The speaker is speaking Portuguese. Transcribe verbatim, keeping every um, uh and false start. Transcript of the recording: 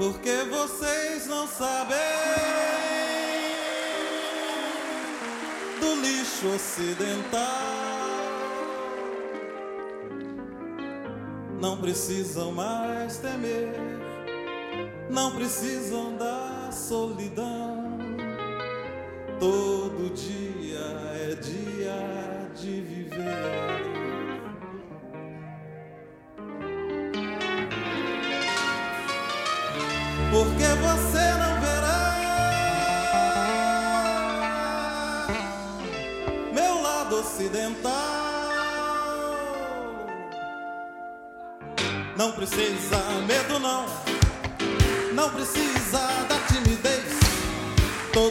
Porque vocês não sabem do lixo ocidental. Não precisam mais temer, não precisam da solidão. Todo dia é dia de viver. Porque você não verá meu lado ocidental. Não precisa medo não, não precisa